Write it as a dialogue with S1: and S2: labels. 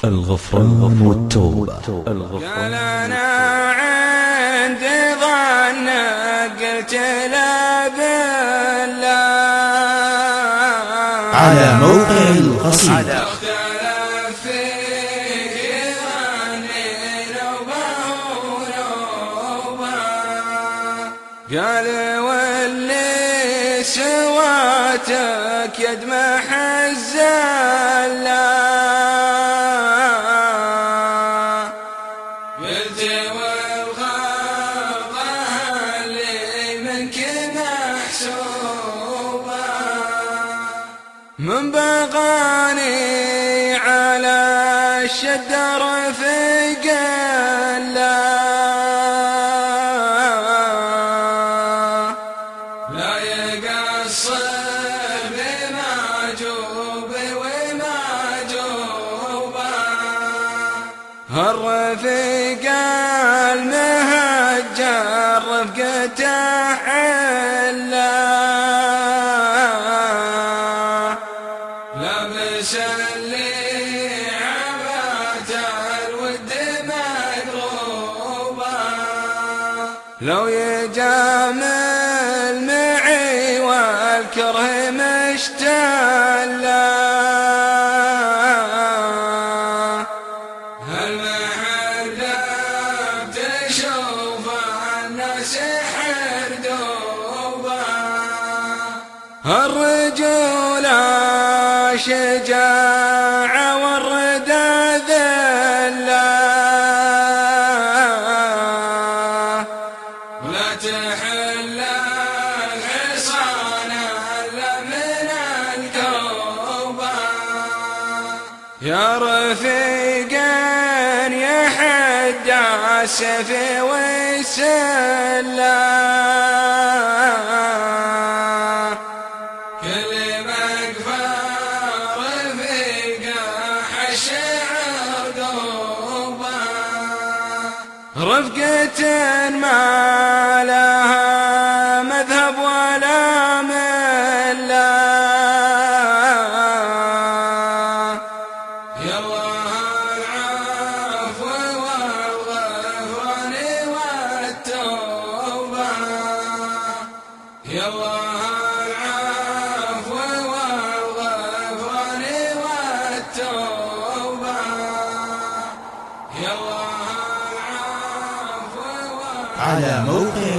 S1: الغفران والتوبة.
S2: قال أنا عند ظنك قلت لا بالله
S1: على موقع القصيدة.
S2: قال واللي سواتك يدمح الزلة قلت والغلطة اللي منك محسوبة من بغاني على الشدر في قلة الرفيق المهجر رفقته حلا لابس اللي عبات الود مقروبة لو يجامل معي والكره مشتلا الرجول شجاعة والردى ذلة ولا تحل الحصان إلا من الكوبة يا رفيقا يحد السيف والسلة رفقة ما لها مذهب ولا ملة يا الله العفو والغفران والتوبة يا الله العفو والغفران والتوبة يا الله
S1: على موقع